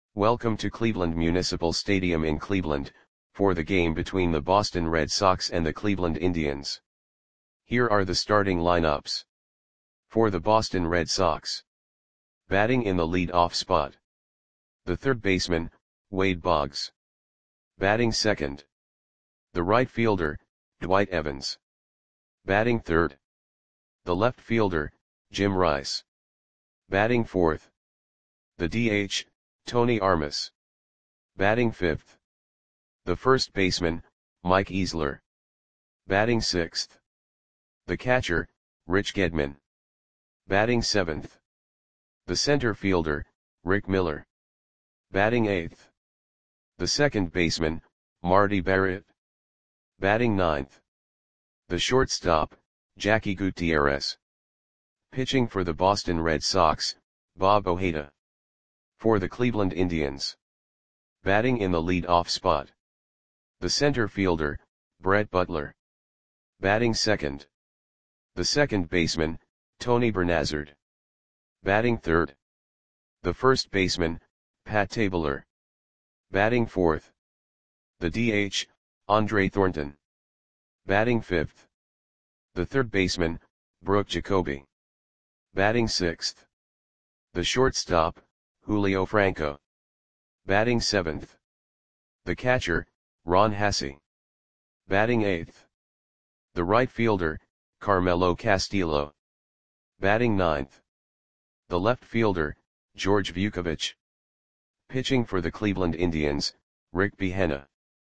Welcome to Cleveland Municipal Stadium in Cleveland, for the game between the Boston Red Sox and the Cleveland Indians. Here are the starting lineups. For the Boston Red Sox. Batting in the lead-off spot. The third baseman, Wade Boggs. Batting second. The right fielder, Dwight Evans. Batting third. The left fielder, Jim Rice. Batting fourth. The DH, Tony Armas. Batting fifth. The first baseman, Mike Easler. Batting sixth. The catcher, Rich Gedman. Batting seventh. The center fielder, Rick Miller. Batting eighth. The second baseman, Marty Barrett. Batting ninth. The shortstop, Jackie Gutierrez. Pitching for the Boston Red Sox, Bob Ojeda. For the Cleveland Indians. Batting in the lead-off spot. The center fielder, Brett Butler. Batting second. The second baseman, Tony Bernazard. Batting third. The first baseman, Pat Tabler. Batting fourth. The DH, Andre Thornton. Batting fifth. The third baseman, Brooke Jacoby. Batting sixth. The shortstop, Julio Franco. Batting seventh. The catcher, Ron Hassey. Batting eighth. The right fielder, Carmelo Castillo. Batting ninth. The left fielder, George Vukovich. Pitching for the Cleveland Indians, Rick Behena.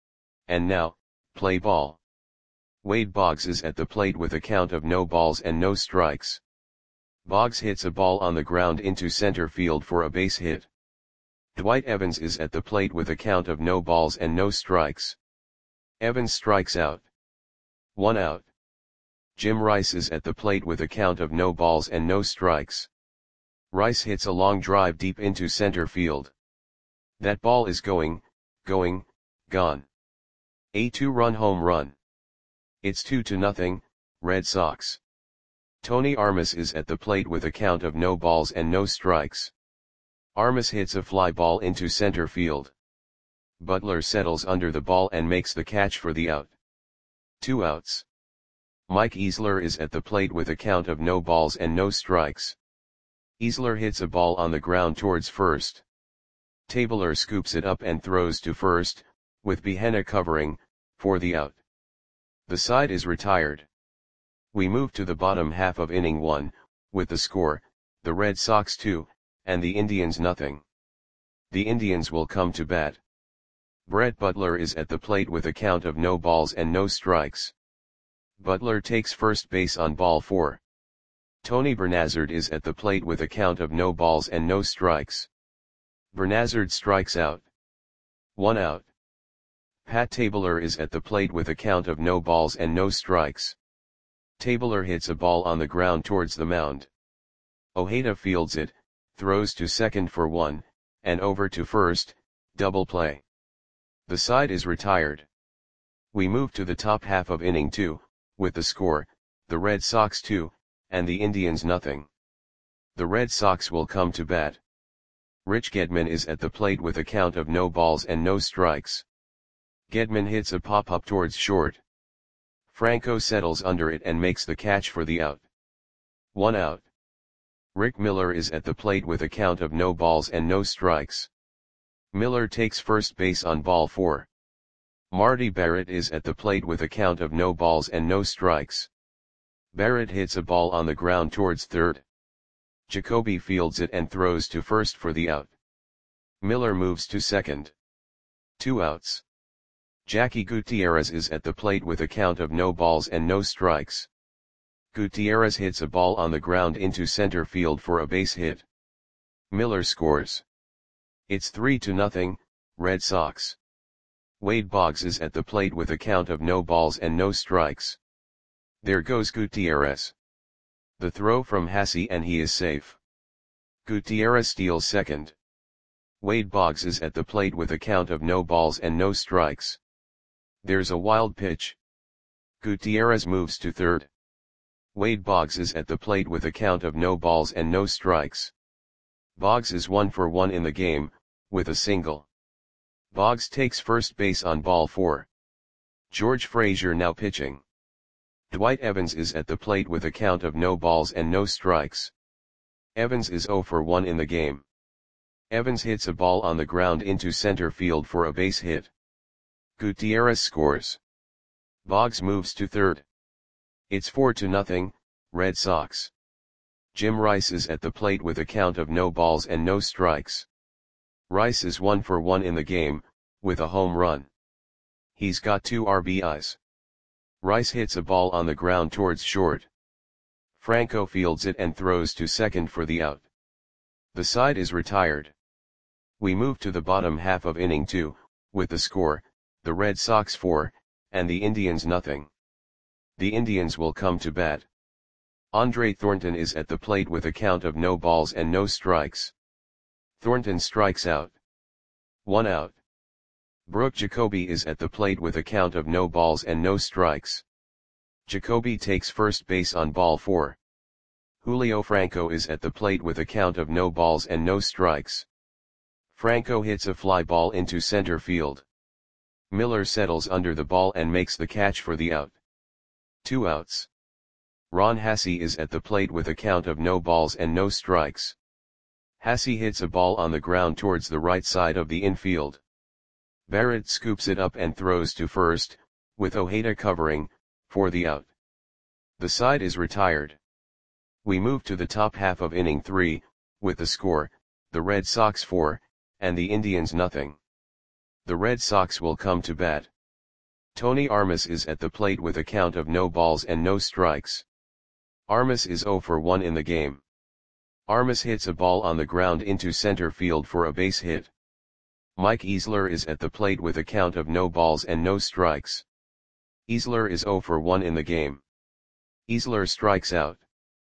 And now, play ball. Wade Boggs is at the plate with a count of no balls and no strikes. Boggs hits a ball on the ground into center field for a base hit. Dwight Evans is at the plate with a count of no balls and no strikes. Evans strikes out. 1 out. Jim Rice is at the plate with a count of no balls and no strikes. Rice hits a long drive deep into center field. That ball is gone. A 2-run home run. It's 2-0, Red Sox. Tony Armas is at the plate with a count of no balls and no strikes. Armas hits a fly ball into center field. Butler settles under the ball and makes the catch for the out. 2 outs. Mike Easler is at the plate with a count of no balls and no strikes. Easler hits a ball on the ground towards first. Tabler scoops it up and throws to first, with Behena covering, for the out. The side is retired. We move to the bottom half of inning 1, with the score, the Red Sox 2, and the Indians nothing. The Indians will come to bat. Brett Butler is at the plate with a count of no balls and no strikes. Butler takes first base on ball 4. Tony Bernazard is at the plate with a count of no balls and no strikes. Bernazard strikes out. 1 out. Pat Tabler is at the plate with a count of no balls and no strikes. Tabler hits a ball on the ground towards the mound. Ojeda fields it, throws to second for 1, and over to first, double play. The side is retired. We move to the top half of inning 2, with the score, the Red Sox 2, and the Indians nothing. The Red Sox will come to bat. Rich Gedman is at the plate with a count of no balls and no strikes. Gedman hits a pop-up towards short. Franco settles under it and makes the catch for the out. 1 out. Rick Miller is at the plate with a count of no balls and no strikes. Miller takes first base on ball 4. Marty Barrett is at the plate with a count of no balls and no strikes. Barrett hits a ball on the ground towards third. Jacoby fields it and throws to first for the out. Miller moves to second. 2 outs. Jackie Gutierrez is at the plate with a count of no balls and no strikes. Gutierrez hits a ball on the ground into center field for a base hit. Miller scores. It's 3-0, Red Sox. Wade Boggs is at the plate with a count of no balls and no strikes. There goes Gutierrez. The throw from Hassey and he is safe. Gutierrez steals second. Wade Boggs is at the plate with a count of no balls and no strikes. There's a wild pitch. Gutierrez moves to third. Wade Boggs is at the plate with a count of no balls and no strikes. Boggs is 1 for 1 in the game, with a single. Boggs takes first base on ball 4. George Frazier now pitching. Dwight Evans is at the plate with a count of no balls and no strikes. Evans is 0 for 1 in the game. Evans hits a ball on the ground into center field for a base hit. Gutierrez scores. Boggs moves to third. It's 4-0, Red Sox. Jim Rice is at the plate with a count of no balls and no strikes. Rice is 1 for 1 in the game, with a home run. He's got 2 RBIs. Rice hits a ball on the ground towards short. Franco fields it and throws to second for the out. The side is retired. We move to the bottom half of inning 2, with the score, the Red Sox 4, and the Indians nothing. The Indians will come to bat. Andre Thornton is at the plate with a count of no balls and no strikes. Thornton strikes out. 1 out. Brooke Jacoby is at the plate with a count of no balls and no strikes. Jacoby takes first base on ball 4. Julio Franco is at the plate with a count of no balls and no strikes. Franco hits a fly ball into center field. Miller settles under the ball and makes the catch for the out. 2 outs. Ron Hassey is at the plate with a count of no balls and no strikes. Hassey hits a ball on the ground towards the right side of the infield. Barrett scoops it up and throws to first, with Ojeda covering, for the out. The side is retired. We move to the top half of inning 3, with the score, the Red Sox 4, and the Indians nothing. The Red Sox will come to bat. Tony Armas is at the plate with a count of no balls and no strikes. Armas is 0 for 1 in the game. Armas hits a ball on the ground into center field for a base hit. Mike Easler is at the plate with a count of no balls and no strikes. Easler is 0 for 1 in the game. Easler strikes out.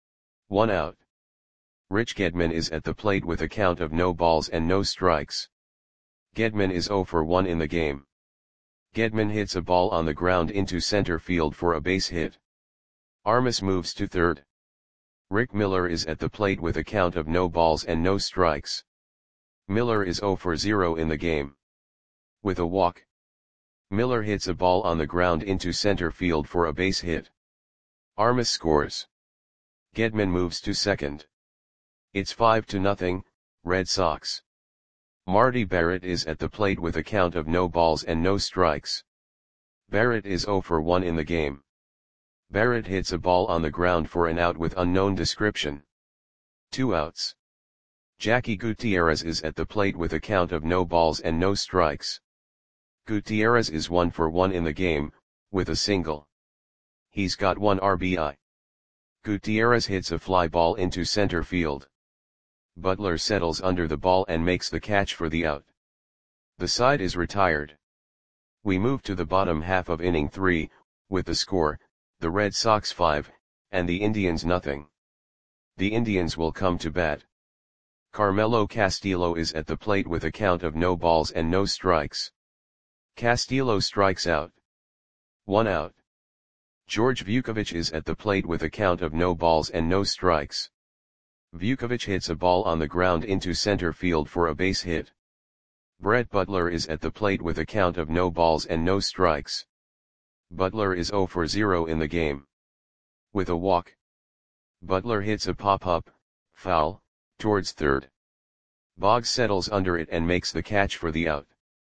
1 out. Rich Gedman is at the plate with a count of no balls and no strikes. Gedman is 0 for 1 in the game. Gedman hits a ball on the ground into center field for a base hit. Armas moves to third. Rick Miller is at the plate with a count of no balls and no strikes. Miller is 0 for 0 in the game. With a walk. Miller hits a ball on the ground into center field for a base hit. Armas scores. Gedman moves to second. It's 5-0, Red Sox. Marty Barrett is at the plate with a count of no balls and no strikes. Barrett is 0 for 1 in the game. Barrett hits a ball on the ground for an out with unknown description. 2 outs. Jackie Gutierrez is at the plate with a count of no balls and no strikes. Gutierrez is 1 for 1 in the game, with a single. He's got 1 RBI. Gutierrez hits a fly ball into center field. Butler settles under the ball and makes the catch for the out. The side is retired. We move to the bottom half of inning 3, with the score, the Red Sox 5, and the Indians nothing. The Indians will come to bat. Carmelo Castillo is at the plate with a count of no balls and no strikes. Castillo strikes out. 1 out. George Vukovic is at the plate with a count of no balls and no strikes. Vukovic hits a ball on the ground into center field for a base hit. Brett Butler is at the plate with a count of no balls and no strikes. Butler is 0 for 0 in the game. With a walk. Butler hits a pop-up, foul, towards third. Boggs settles under it and makes the catch for the out.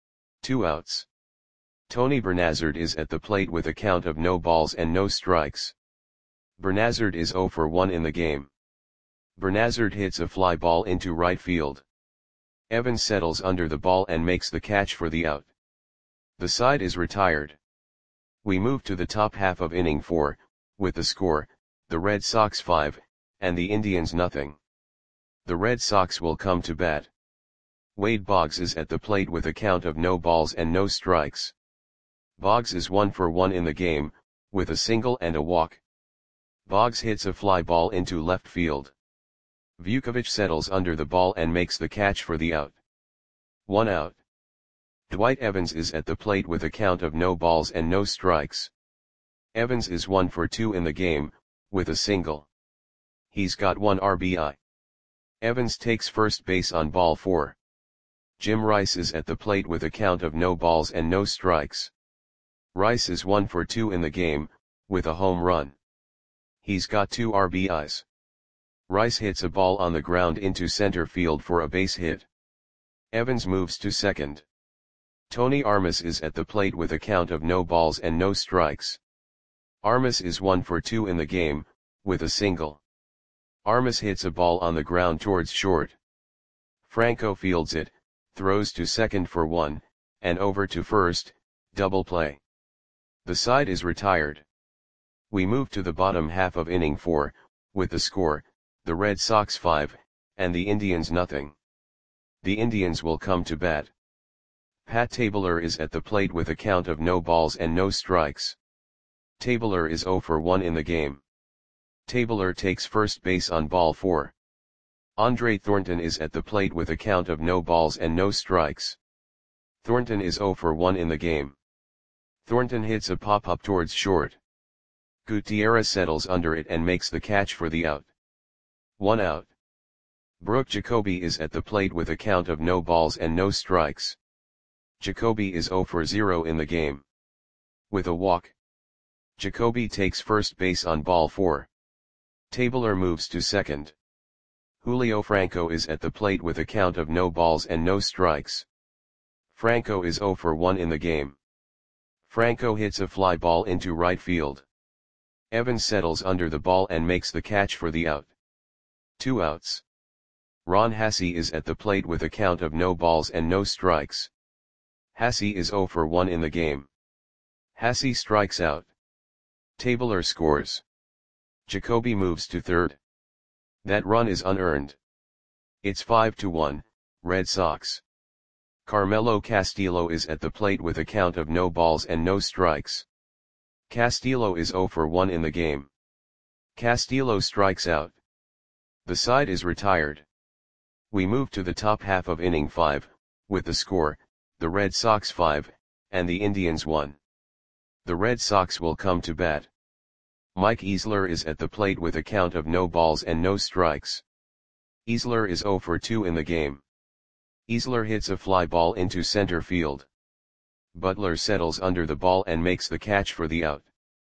2 outs. Tony Bernazard is at the plate with a count of no balls and no strikes. Bernazard is 0 for 1 in the game. Bernazard hits a fly ball into right field. Evans settles under the ball and makes the catch for the out. The side is retired. We move to the top half of inning 4, with the score, the Red Sox 5, and the Indians nothing. The Red Sox will come to bat. Wade Boggs is at the plate with a count of no balls and no strikes. Boggs is 1 for 1 in the game, with a single and a walk. Boggs hits a fly ball into left field. Vukovic settles under the ball and makes the catch for the out. 1 out. Dwight Evans is at the plate with a count of no balls and no strikes. Evans is 1 for 2 in the game, with a single. He's got 1 RBI. Evans takes first base on ball 4. Jim Rice is at the plate with a count of no balls and no strikes. Rice is 1 for 2 in the game, with a home run. He's got 2 RBIs. Rice hits a ball on the ground into center field for a base hit. Evans moves to second. Tony Armas is at the plate with a count of no balls and no strikes. Armas is 1 for 2 in the game, with a single. Armas hits a ball on the ground towards short. Franco fields it, throws to second for 1, and over to first, double play. The side is retired. We move to the bottom half of inning 4, with the score, the Red Sox 5, and the Indians nothing. The Indians will come to bat. Pat Tabler is at the plate with a count of no balls and no strikes. Tabler is 0 for 1 in the game. Tabler takes first base on ball 4. Andre Thornton is at the plate with a count of no balls and no strikes. Thornton is 0 for 1 in the game. Thornton hits a pop-up towards short. Gutierrez settles under it and makes the catch for the out. 1 out. Brooke Jacoby is at the plate with a count of no balls and no strikes. Jacoby is 0 for 0 in the game. With a walk. Jacoby takes first base on ball 4. Tabler moves to second. Julio Franco is at the plate with a count of no balls and no strikes. Franco is 0 for 1 in the game. Franco hits a fly ball into right field. Evans settles under the ball and makes the catch for the out. 2 outs. Ron Hassey is at the plate with a count of no balls and no strikes. Hassey is 0 for 1 in the game. Hassey strikes out. Tabler scores. Jacoby moves to third. That run is unearned. It's 5-1, Red Sox. Carmelo Castillo is at the plate with a count of no balls and no strikes. Castillo is 0 for 1 in the game. Castillo strikes out. The side is retired. We move to the top half of inning 5, with the score, the Red Sox 5, and the Indians 1. The Red Sox will come to bat. Mike Easler is at the plate with a count of no balls and no strikes. Easler is 0 for 2 in the game. Easler hits a fly ball into center field. Butler settles under the ball and makes the catch for the out.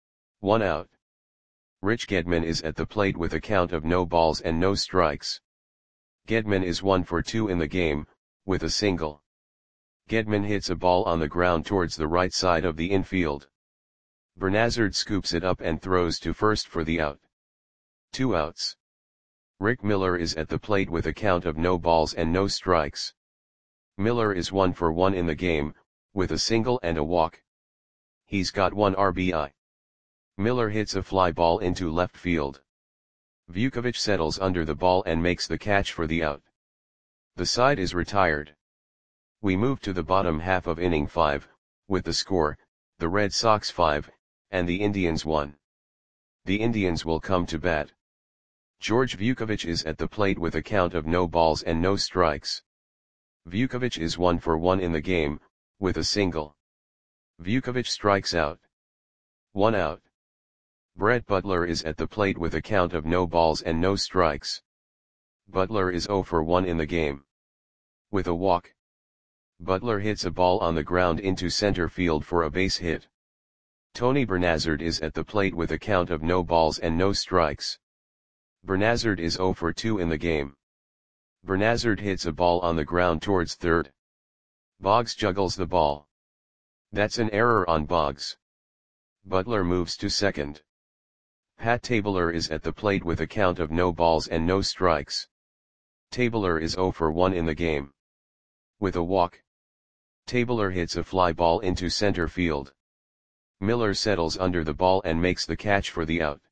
1 out. Rich Gedman is at the plate with a count of no balls and no strikes. Gedman is 1 for 2 in the game, with a single. Gedman hits a ball on the ground towards the right side of the infield. Bernazard scoops it up and throws to first for the out. 2 outs. Rick Miller is at the plate with a count of no balls and no strikes. Miller is 1 for 1 in the game, with a single and a walk. He's got 1 RBI. Miller hits a fly ball into left field. Vukovic settles under the ball and makes the catch for the out. The side is retired. We move to the bottom half of inning 5, with the score, the Red Sox 5, and the Indians 1. The Indians will come to bat. George Vukovic is at the plate with a count of no balls and no strikes. Vukovic is 1 for 1 in the game, with a single. Vukovic strikes out. 1 out. Brett Butler is at the plate with a count of no balls and no strikes. Butler is 0 for 1 in the game. With a walk. Butler hits a ball on the ground into center field for a base hit. Tony Bernazard is at the plate with a count of no balls and no strikes. Bernazard is 0 for 2 in the game. Bernazard hits a ball on the ground towards third. Boggs juggles the ball. That's an error on Boggs. Butler moves to second. Pat Tabler is at the plate with a count of no balls and no strikes. Tabler is 0 for 1 in the game. With a walk. Tabler hits a fly ball into center field. Miller settles under the ball and makes the catch for the out.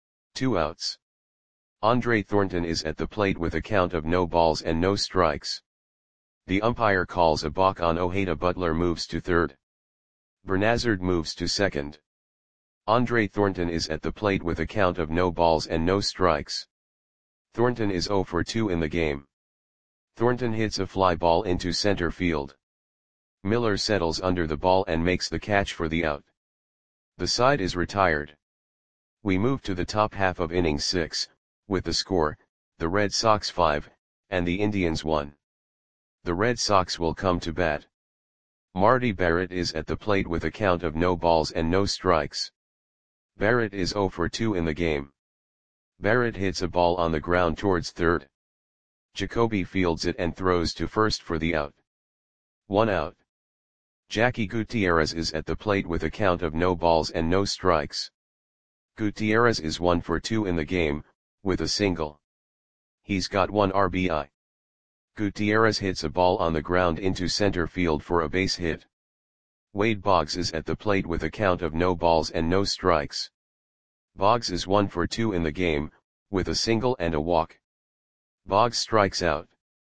2 outs. Andre Thornton is at the plate with a count of no balls and no strikes. The umpire calls a balk on Ojeda. Butler moves to third. Bernazard moves to second. Andre Thornton is at the plate with a count of no balls and no strikes. Thornton is 0 for 2 in the game. Thornton hits a fly ball into center field. Miller settles under the ball and makes the catch for the out. The side is retired. We move to the top half of inning 6, with the score, the Red Sox 5, and the Indians 1. The Red Sox will come to bat. Marty Barrett is at the plate with a count of no balls and no strikes. Barrett is 0 for 2 in the game. Barrett hits a ball on the ground towards third. Jacoby fields it and throws to first for the out. 1 out. Jackie Gutierrez is at the plate with a count of no balls and no strikes. Gutierrez is 1 for 2 in the game, with a single. He's got 1 RBI. Gutierrez hits a ball on the ground into center field for a base hit. Wade Boggs is at the plate with a count of no balls and no strikes. Boggs is 1 for 2 in the game, with a single and a walk. Boggs strikes out.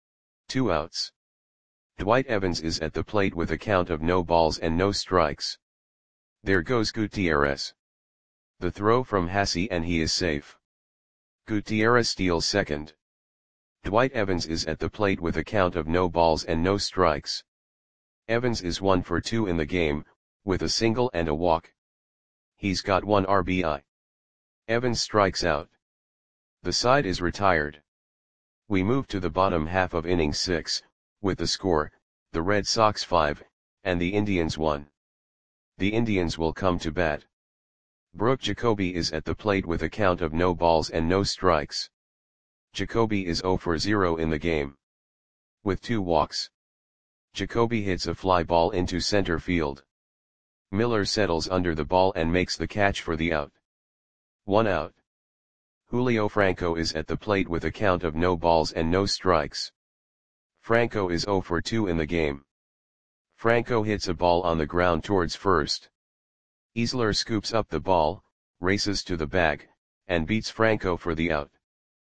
2 outs. Dwight Evans is at the plate with a count of no balls and no strikes. There goes Gutierrez. The throw from Hasse and he is safe. Gutierrez steals second. Dwight Evans is at the plate with a count of no balls and no strikes. Evans is 1 for 2 in the game, with a single and a walk. He's got 1 RBI. Evans strikes out. The side is retired. We move to the bottom half of inning 6, with the score, the Red Sox 5, and the Indians 1. The Indians will come to bat. Brooke Jacoby is at the plate with a count of no balls and no strikes. Jacoby is 0 for 0 in the game. With 2 walks. Jacoby hits a fly ball into center field. Miller settles under the ball and makes the catch for the out. 1 out. Julio Franco is at the plate with a count of no balls and no strikes. Franco is 0 for 2 in the game. Franco hits a ball on the ground towards first. Easler scoops up the ball, races to the bag, and beats Franco for the out.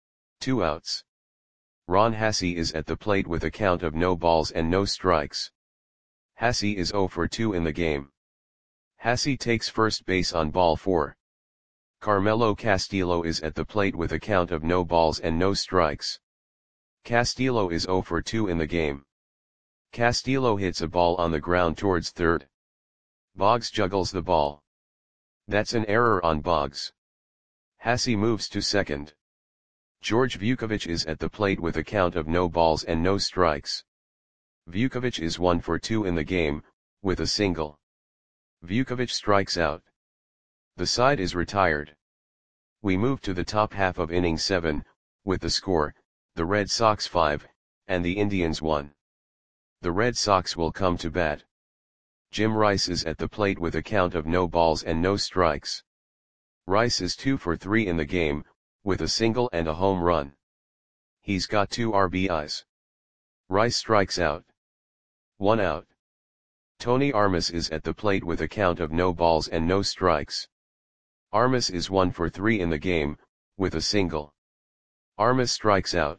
2 outs. Ron Hasse is at the plate with a count of no balls and no strikes. Hasse is 0 for 2 in the game. Hasse takes first base on ball 4. Carmelo Castillo is at the plate with a count of no balls and no strikes. Castillo is 0 for 2 in the game. Castillo hits a ball on the ground towards third. Boggs juggles the ball. That's an error on Boggs. Hasse moves to second. George Vukovic is at the plate with a count of no balls and no strikes. Vukovic is 1 for 2 in the game, with a single. Vukovic strikes out. The side is retired. We move to the top half of inning 7, with the score, the Red Sox 5, and the Indians 1. The Red Sox will come to bat. Jim Rice is at the plate with a count of no balls and no strikes. Rice is 2 for 3 in the game, with a single and a home run. He's got 2 RBIs. Rice strikes out. 1 out. Tony Armas is at the plate with a count of no balls and no strikes. Armas is 1 for 3 in the game, with a single. Armas strikes out.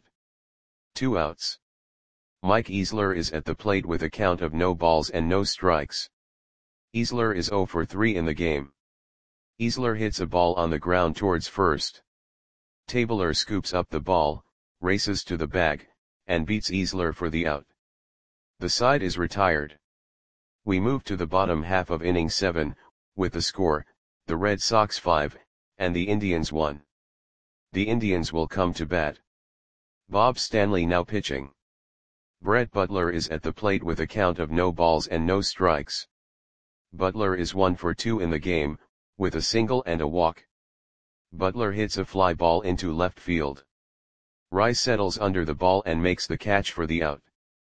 2 outs. Mike Easler is at the plate with a count of no balls and no strikes. Easler is 0 for 3 in the game. Easler hits a ball on the ground towards first. Tabler scoops up the ball, races to the bag, and beats Easler for the out. The side is retired. We move to the bottom half of inning 7, with the score, the Red Sox 5, and the Indians 1. The Indians will come to bat. Bob Stanley now pitching. Brett Butler is at the plate with a count of no balls and no strikes. Butler is 1 for 2 in the game, with a single and a walk. Butler hits a fly ball into left field. Rice settles under the ball and makes the catch for the out.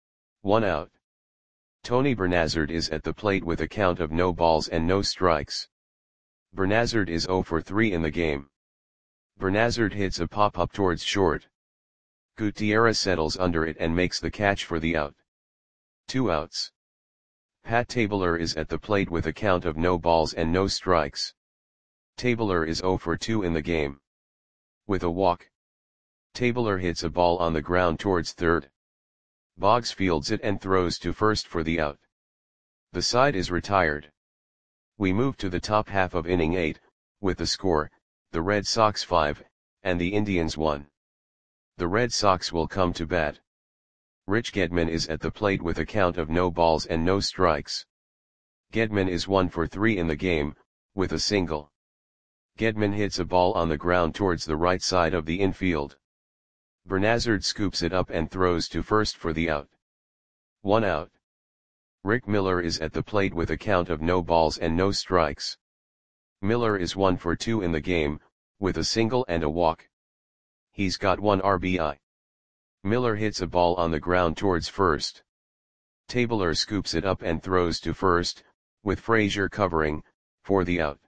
1 out. Tony Bernazard is at the plate with a count of no balls and no strikes. Bernazard is 0 for 3 in the game. Bernazard hits a pop-up towards short. Gutierrez settles under it and makes the catch for the out. 2 outs. Pat Tabler is at the plate with a count of no balls and no strikes. Tabler is 0 for 2 in the game. With a walk. Tabler hits a ball on the ground towards third. Boggs fields it and throws to first for the out. The side is retired. We move to the top half of inning 8, with the score, the Red Sox 5, and the Indians 1. The Red Sox will come to bat. Rich Gedman is at the plate with a count of no balls and no strikes. Gedman is 1 for 3 in the game, with a single. Gedman hits a ball on the ground towards the right side of the infield. Bernazard scoops it up and throws to first for the out. 1 out. Rick Miller is at the plate with a count of no balls and no strikes. Miller is 1 for 2 in the game, with a single and a walk. He's got 1 RBI. Miller hits a ball on the ground towards first. Tabler scoops it up and throws to first, with Frazier covering, for the out.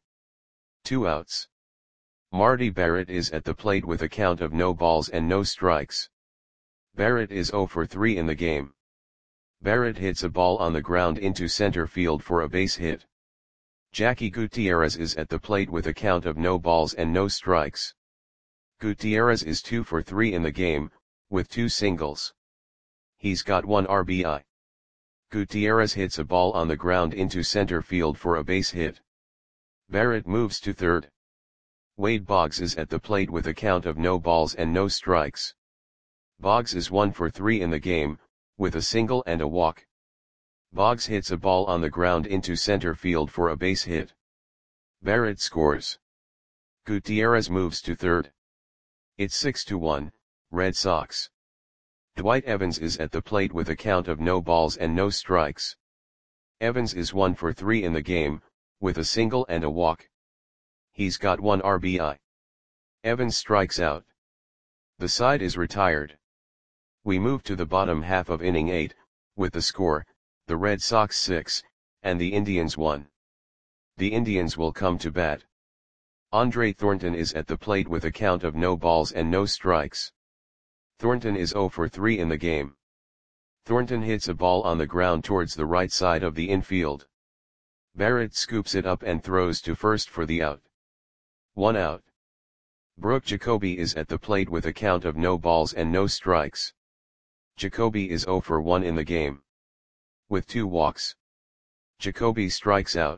2 outs. Marty Barrett is at the plate with a count of no balls and no strikes. Barrett is 0 for 3 in the game. Barrett hits a ball on the ground into center field for a base hit. Jackie Gutierrez is at the plate with a count of no balls and no strikes. Gutierrez is 2 for 3 in the game, with 2 singles. He's got 1 RBI. Gutierrez hits a ball on the ground into center field for a base hit. Barrett moves to third. Wade Boggs is at the plate with a count of no balls and no strikes. Boggs is 1 for 3 in the game, with a single and a walk. Boggs hits a ball on the ground into center field for a base hit. Barrett scores. Gutierrez moves to third. It's 6-1, Red Sox. Dwight Evans is at the plate with a count of no balls and no strikes. Evans is 1 for 3 in the game, with a single and a walk. He's got 1 RBI. Evans strikes out. The side is retired. We move to the bottom half of inning 8, with the score, the Red Sox 6, and the Indians 1. The Indians will come to bat. Andre Thornton is at the plate with a count of no balls and no strikes. Thornton is 0 for 3 in the game. Thornton hits a ball on the ground towards the right side of the infield. Barrett scoops it up and throws to first for the out. 1 out. Brooke Jacoby is at the plate with a count of no balls and no strikes. Jacoby is 0 for 1 in the game. With 2 walks. Jacoby strikes out.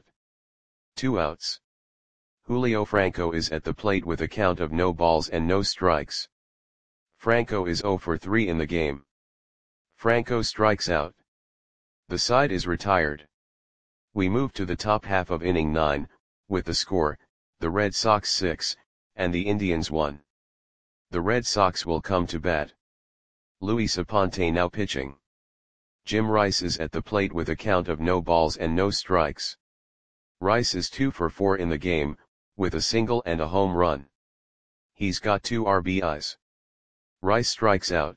2 outs. Julio Franco is at the plate with a count of no balls and no strikes. Franco is 0 for 3 in the game. Franco strikes out. The side is retired. We move to the top half of inning 9, with the score, the Red Sox 6, and the Indians 1. The Red Sox will come to bat. Luis Aponte now pitching. Jim Rice is at the plate with a count of no balls and no strikes. Rice is 2 for 4 in the game, with a single and a home run. He's got 2 RBIs. Rice strikes out.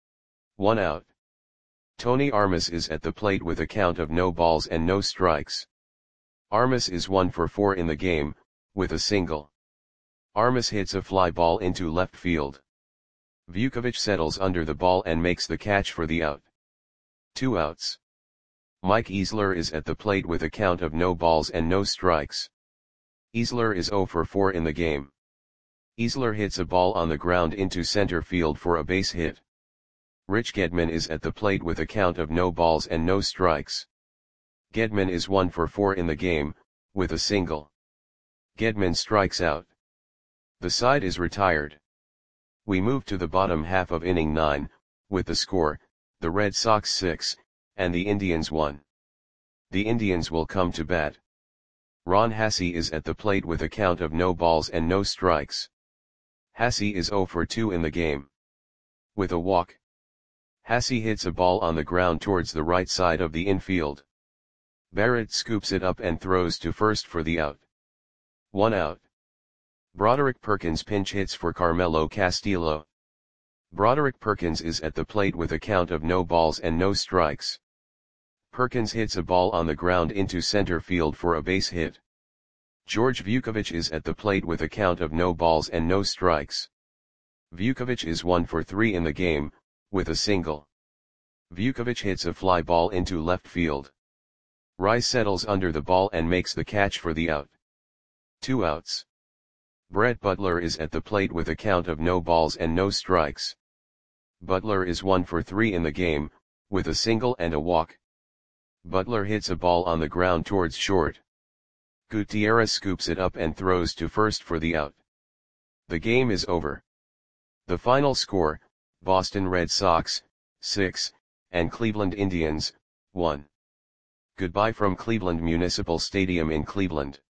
1 out. Tony Armas is at the plate with a count of no balls and no strikes. Armas is 1 for 4 in the game, with a single. Armas hits a fly ball into left field. Vukovich settles under the ball and makes the catch for the out. 2 outs. Mike Easler is at the plate with a count of no balls and no strikes. Easler is 0 for 4 in the game. Easler hits a ball on the ground into center field for a base hit. Rich Gedman is at the plate with a count of no balls and no strikes. Gedman is 1 for 4 in the game, with a single. Gedman strikes out. The side is retired. We move to the bottom half of inning 9, with the score, the Red Sox 6, and the Indians 1. The Indians will come to bat. Ron Hassey is at the plate with a count of no balls and no strikes. Hassey is 0 for 2 in the game. With a walk. Hassey hits a ball on the ground towards the right side of the infield. Barrett scoops it up and throws to first for the out. 1 out. Broderick Perkins pinch hits for Carmelo Castillo. Broderick Perkins is at the plate with a count of no balls and no strikes. Perkins hits a ball on the ground into center field for a base hit. George Vukovich is at the plate with a count of no balls and no strikes. Vukovich is 1 for 3 in the game, with a single. Vukovich hits a fly ball into left field. Rice settles under the ball and makes the catch for the out. 2 outs. Brett Butler is at the plate with a count of no balls and no strikes. Butler is 1 for 3 in the game, with a single and a walk. Butler hits a ball on the ground towards short. Gutierrez scoops it up and throws to first for the out. The game is over. The final score, Boston Red Sox, 6, and Cleveland Indians, 1. Goodbye from Cleveland Municipal Stadium in Cleveland.